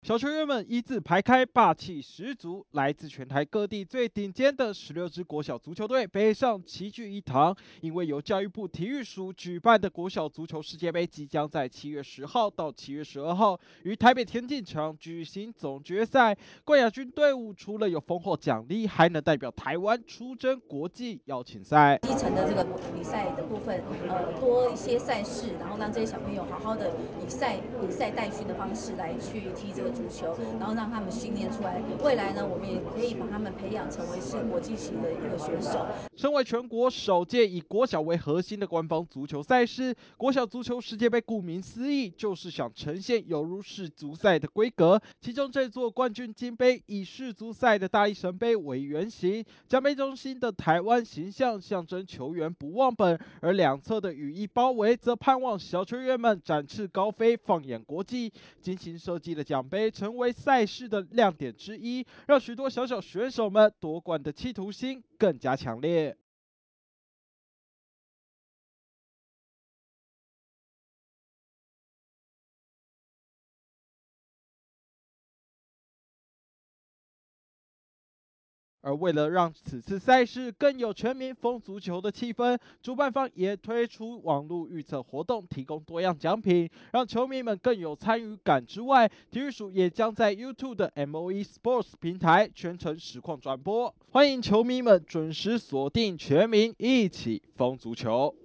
小球员们一字排开，霸气十足。来自全台各地最顶尖的16支国小足球队北上齐聚一堂，因为由教育部体育署举办的国小足球世界杯即将在7月10号到7月12号于台北田径场举行总决赛。冠亚军队伍除了有丰厚奖励，还能代表台湾出征国际邀请赛。 基层的这个比赛的部分，多一些赛事，然后让这些小朋友好好的以赛代训的方式来去踢这个足球，然后让他们训练出来。未来呢，我们也可以把他们培养成为是国际级的一个选手。 身为全国首届以国小为核心的官方足球赛事，国小足球世界杯顾名思义就是想呈现有如世足赛的规格。其中这座冠军金杯以世足赛的大力神杯为原型，奖杯中心的台湾形象象征球员不忘本，而两侧的羽翼包围则盼望小球员们展翅高飞，放眼国际。精心设计的奖杯成为赛事的亮点之一，让许多小选手们夺冠的企图心更加强烈。而为了让此次赛事更有全民疯足球的气氛，主办方也推出网络预测活动，提供多样奖品，让球迷们更有参与感。之外，体育署也将在 YouTube 的 MOE Sports 平台全程实况转播，欢迎球迷们准时锁定全民一起疯足球。